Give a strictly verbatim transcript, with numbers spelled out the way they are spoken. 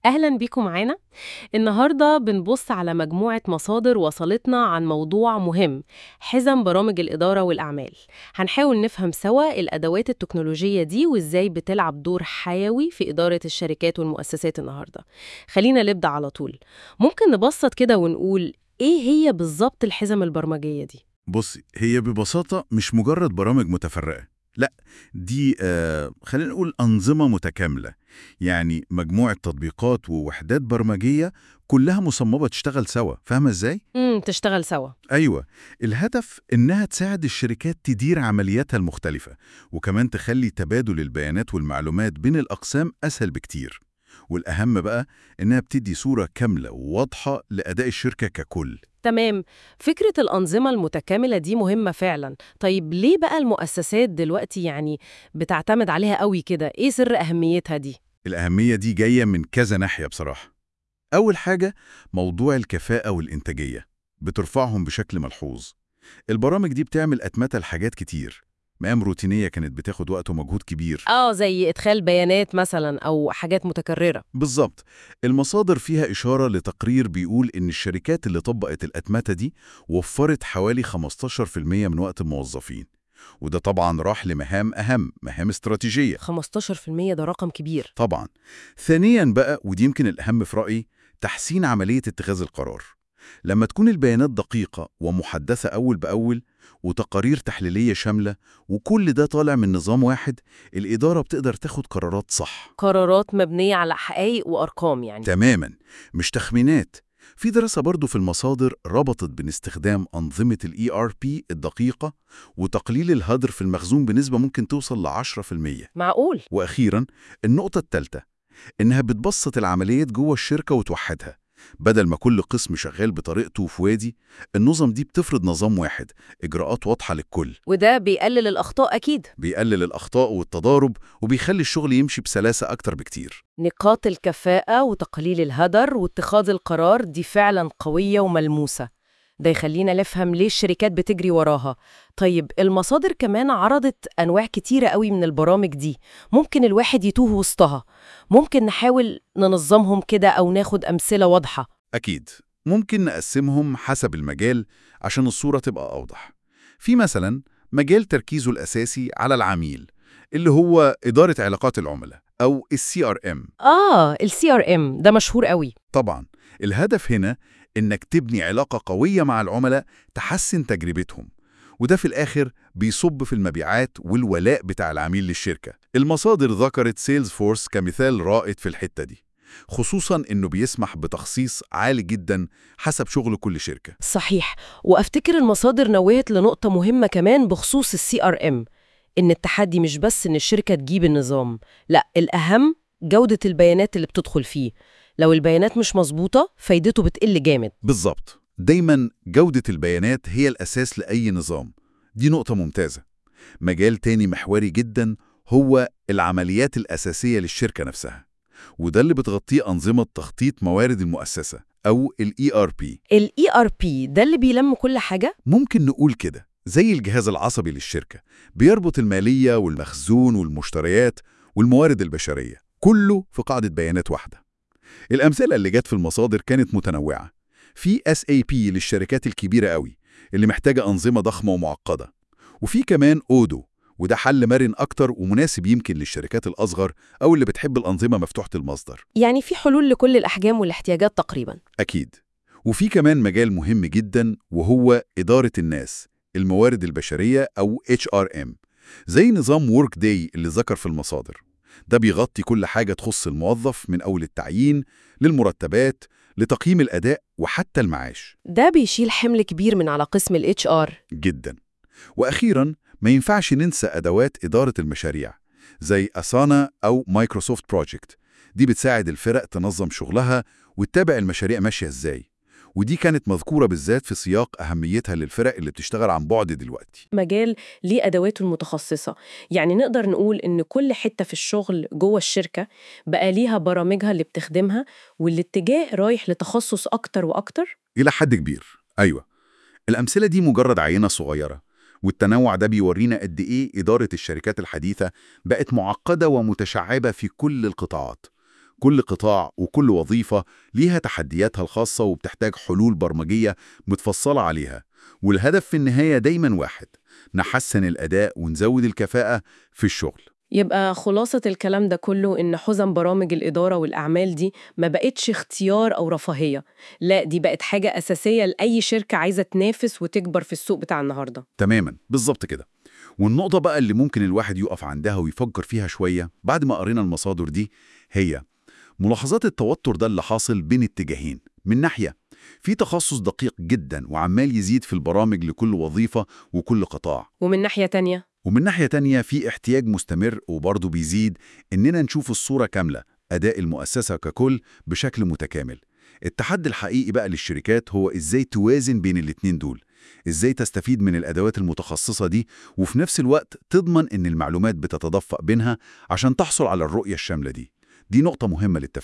أهلا بيكم معانا. النهاردة بنبص على مجموعة مصادر وصلتنا عن موضوع مهم: حزم برامج الإدارة والأعمال. هنحاول نفهم سوا الأدوات التكنولوجية دي وإزاي بتلعب دور حيوي في إدارة الشركات والمؤسسات النهاردة. خلينا نبدأ على طول. ممكن نبسط كده ونقول إيه هي بالظبط الحزم البرمجية دي؟ بصي، هي ببساطة مش مجرد برامج متفرقة. لا، دي آه خلينا نقول أنظمة متكاملة. يعني مجموعة تطبيقات ووحدات برمجية كلها مصممة تشتغل سوا. فاهمة ازاي؟ امم تشتغل سوا. أيوة. الهدف إنها تساعد الشركات تدير عملياتها المختلفة، وكمان تخلي تبادل البيانات والمعلومات بين الأقسام أسهل بكتير. والأهم بقى إنها بتدي صورة كاملة وواضحة لأداء الشركة ككل. تمام. فكرة الأنظمة المتكاملة دي مهمة فعلا. طيب ليه بقى المؤسسات دلوقتي يعني بتعتمد عليها قوي كده؟ إيه سر أهميتها دي؟ الأهمية دي جاية من كذا ناحية بصراحة. أول حاجة، موضوع الكفاءة والإنتاجية بترفعهم بشكل ملحوظ. البرامج دي بتعمل أتمتة لحاجات كتير، مهام روتينية كانت بتاخد وقت ومجهود كبير. آه، زي إدخال بيانات مثلا أو حاجات متكررة. بالظبط. المصادر فيها إشارة لتقرير بيقول إن الشركات اللي طبقت الأتمتة دي وفرت حوالي خمستاشر في المية من وقت الموظفين، وده طبعا راح لمهام أهم، مهام استراتيجية. خمستاشر في المية ده رقم كبير. طبعا. ثانيا بقى، ودي يمكن الأهم في رأيي، تحسين عملية اتخاذ القرار. لما تكون البيانات دقيقة ومحدثة أول بأول، وتقارير تحليلية شاملة، وكل ده طالع من نظام واحد، الإدارة بتقدر تاخد قرارات صح. قرارات مبنية على حقائق وأرقام يعني. تماماً، مش تخمينات. في دراسة برضو في المصادر ربطت بين استخدام أنظمة ال إي آر بي الدقيقة وتقليل الهدر في المخزون بنسبة ممكن توصل ل عشرة في المية. معقول؟ وأخيراً، النقطة الثالثة، إنها بتبسط العمليات جوه الشركة وتوحدها. بدل ما كل قسم شغال بطريقته في وادي، النظم دي بتفرض نظام واحد، إجراءات واضحة للكل. وده بيقلل الأخطاء أكيد. بيقلل الأخطاء والتضارب، وبيخلي الشغل يمشي بسلاسة أكتر بكتير. نقاط الكفاءة وتقليل الهدر واتخاذ القرار دي فعلا قوية وملموسة. ده يخلينا نفهم ليه الشركات بتجري وراها. طيب المصادر كمان عرضت أنواع كتيرة قوي من البرامج دي، ممكن الواحد يتوه وسطها. ممكن نحاول ننظمهم كده أو ناخد أمثلة واضحة. أكيد. ممكن نقسمهم حسب المجال عشان الصورة تبقى أوضح. في مثلا مجال تركيزه الأساسي على العميل، اللي هو إدارة علاقات العملاء أو ال سي آر إم. آه، ال سي آر إم ده مشهور قوي. طبعا. الهدف هنا إنك تبني علاقة قوية مع العملاء، تحسن تجربتهم، وده في الآخر بيصب في المبيعات والولاء بتاع العميل للشركة. المصادر ذكرت سيلز فورس كمثال رائد في الحتة دي، خصوصاً إنه بيسمح بتخصيص عالي جداً حسب شغل كل شركة. صحيح. وأفتكر المصادر نوهت لنقطة مهمة كمان بخصوص ال سي آر إم، إن التحدي مش بس إن الشركة تجيب النظام، لا، الأهم جودة البيانات اللي بتدخل فيه. لو البيانات مش مظبوطة فايدته بتقل جامد. بالظبط. دايماً جودة البيانات هي الأساس لأي نظام. دي نقطة ممتازة. مجال تاني محوري جداً هو العمليات الأساسية للشركة نفسها، وده اللي بتغطيه أنظمة تخطيط موارد المؤسسة أو ال إي آر بي. ال إي آر بي ده اللي بيلم كل حاجة؟ ممكن نقول كده، زي الجهاز العصبي للشركة، بيربط المالية والمخزون والمشتريات والموارد البشرية، كله في قاعدة بيانات واحدة. الأمثلة اللي جت في المصادر كانت متنوعة. في إس إيه بي للشركات الكبيرة قوي اللي محتاجة أنظمة ضخمة ومعقدة، وفي كمان أودو، وده حل مرن أكتر ومناسب يمكن للشركات الأصغر أو اللي بتحب الأنظمة مفتوحة المصدر. يعني في حلول لكل الأحجام والاحتياجات تقريبا. أكيد. وفي كمان مجال مهم جدا وهو إدارة الناس، الموارد البشرية أو إتش آر إم، زي نظام وورك داي اللي ذكر في المصادر. ده بيغطي كل حاجة تخص الموظف، من أول التعيين للمرتبات لتقييم الأداء وحتى المعاش. ده بيشيل حمل كبير من على قسم ال إتش آر. جدا. وأخيرا، ما ينفعش ننسى أدوات إدارة المشاريع زي أسانا أو مايكروسوفت بروجكت. دي بتساعد الفرق تنظم شغلها وتتابع المشاريع ماشية إزاي، ودي كانت مذكورة بالذات في سياق أهميتها للفرق اللي بتشتغل عن بعد دلوقتي. مجال ليه أدواته المتخصصة، يعني نقدر نقول إن كل حتة في الشغل جوه الشركة بقى ليها برامجها اللي بتخدمها، والاتجاه رايح لتخصص أكتر وأكتر. إلى حد كبير، أيوة. الأمثلة دي مجرد عينة صغيرة، والتنوع ده بيورينا قد إيه إدارة الشركات الحديثة بقت معقدة ومتشعبة في كل القطاعات. كل قطاع وكل وظيفة ليها تحدياتها الخاصة وبتحتاج حلول برمجية متفصلة عليها، والهدف في النهاية دايما واحد: نحسن الأداء ونزود الكفاءة في الشغل. يبقى خلاصة الكلام ده كله إن حزم برامج الإدارة والأعمال دي ما بقتش اختيار أو رفاهية، لا دي بقت حاجة أساسية لأي شركة عايزة تنافس وتكبر في السوق بتاع النهاردة. تماما، بالظبط كده. والنقطة بقى اللي ممكن الواحد يقف عندها ويفكر فيها شوية بعد ما قرينا المصادر دي هي ملاحظات التوتر ده اللي حاصل بين اتجاهين. من ناحية في تخصص دقيق جدا وعمال يزيد في البرامج لكل وظيفة وكل قطاع، ومن ناحية تانية ومن ناحية تانية في احتياج مستمر وبرضه بيزيد إننا نشوف الصورة كاملة، أداء المؤسسة ككل بشكل متكامل. التحدي الحقيقي بقى للشركات هو إزاي توازن بين الاتنين دول، إزاي تستفيد من الأدوات المتخصصة دي وفي نفس الوقت تضمن إن المعلومات بتتدفق بينها عشان تحصل على الرؤية الشاملة دي. دي نقطة مهمة للتفكير.